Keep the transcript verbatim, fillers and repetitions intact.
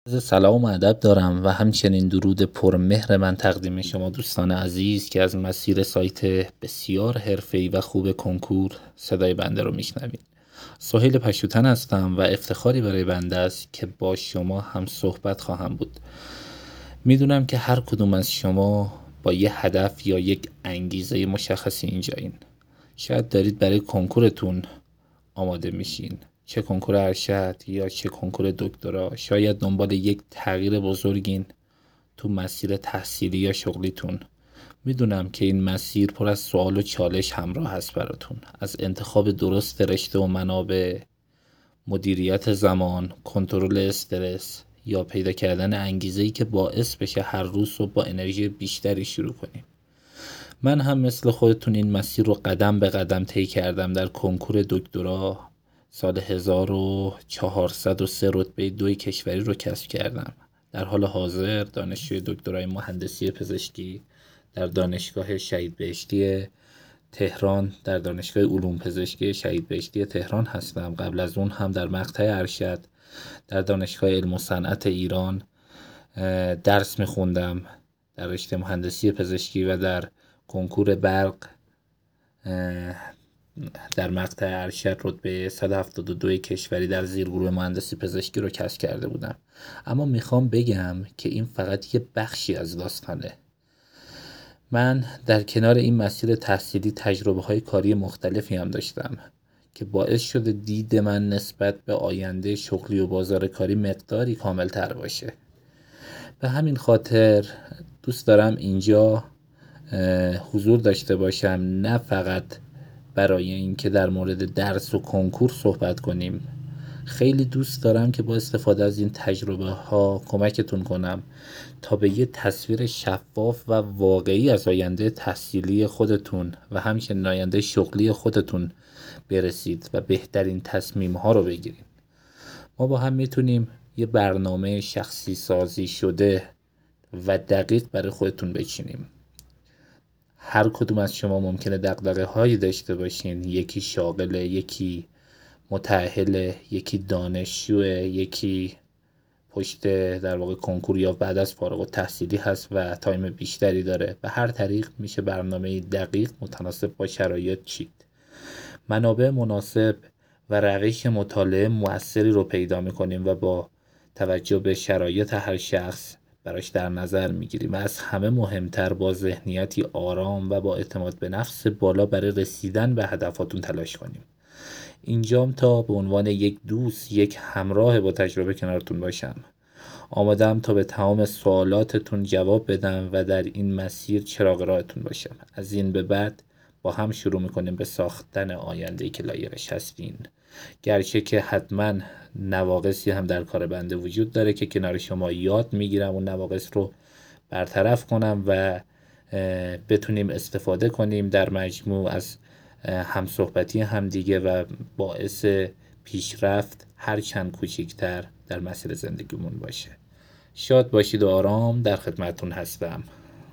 عرض سلام و ادب دارم و همچنین درود پرمهر من تقدیم شما دوستان عزیز که از مسیر سایت بسیار حرفه‌ای و خوب کنکور صدای بنده رو میشنوید. سهیل پشوتن هستم و افتخاری برای بنده است که با شما هم صحبت خواهم بود. میدونم که هر کدوم از شما با یه هدف یا یک انگیزه مشخصی اینجایین. شاید دارید برای کنکورتون آماده میشین، چه کنکور ارشد یا چه کنکور دکترا. شاید دنبال یک تغییر بزرگین تو مسیر تحصیلی یا شغلیتون. میدونم که این مسیر پر از سوال و چالش همراه هست براتون، از انتخاب درست رشته و منابع، مدیریت زمان، کنترل استرس یا پیدا کردن انگیزه‌ای که باعث بشه هر روز صبح با انرژی بیشتری شروع کنیم. من هم مثل خودتون این مسیر رو قدم به قدم طی کردم. در کنکور دکترا سال هزار و چهارصد و سه رتبه دوی کشوری رو کسب کردم. در حال حاضر دانشجوی دکترای مهندسی پزشکی در دانشگاه شهید بهشتی تهران، در دانشگاه علوم پزشکی شهید بهشتی تهران هستم. قبل از اون هم در مقطع ارشد در دانشگاه علم و صنعت ایران درس میخوندم در رشته مهندسی پزشکی و در کنکور برق در مقطع ارشد رتبه صد و هفتاد و دو کشوری در زیرگروه مهندسی پزشکی رو کسب کرده بودم. اما میخوام بگم که این فقط یه بخشی از داستانه. من در کنار این مسیر تحصیلی تجربه های کاری مختلفی هم داشتم که باعث شده دید من نسبت به آینده شغلی و بازار کاری مقداری کامل تر باشه. به همین خاطر دوست دارم اینجا حضور داشته باشم، نه فقط برای اینکه در مورد درس و کنکور صحبت کنیم. خیلی دوست دارم که با استفاده از این تجربه ها کمکتون کنم تا به یه تصویر شفاف و واقعی از آینده تحصیلی خودتون و همچنین آینده شغلی خودتون برسید و بهترین تصمیم ها رو بگیرید. ما با هم میتونیم یه برنامه شخصی سازی شده و دقیق برای خودتون بچینیم. هر کدوم از شما ممکنه دغدغه هایی داشته باشین، یکی شاغله، یکی متأهله، یکی دانشجوه، یکی پشت در واقع کنکور یا بعد از فارغ التحصیلی هست و تایم بیشتری داره. به هر طریق میشه برنامه دقیق متناسب با شرایط چید. منابع مناسب و روش مطالعه موثری رو پیدا میکنیم و با توجه به شرایط هر شخص براش در نظر میگیریم و از همه مهمتر با ذهنیتی آرام و با اعتماد به نفس بالا برای رسیدن به هدفاتون تلاش کنیم. اینجام تا به عنوان یک دوست، یک همراه با تجربه کنارتون باشم. آمادم تا به تمام سوالاتتون جواب بدم و در این مسیر چراغ راهتون باشم. از این به بعد با هم شروع میکنیم به ساختن آینده‌ای که لایقش هستین. گرچه که حتما نواقصی هم در کار بنده وجود داره که کنار شما یاد میگیرم اون نواقص رو برطرف کنم و بتونیم استفاده کنیم در مجموع از همصحبتی هم دیگه و باعث پیشرفت هر چند کوچیکتر در مسیر زندگیمون باشه. شاد باشید و آرام در خدمتتون هستم.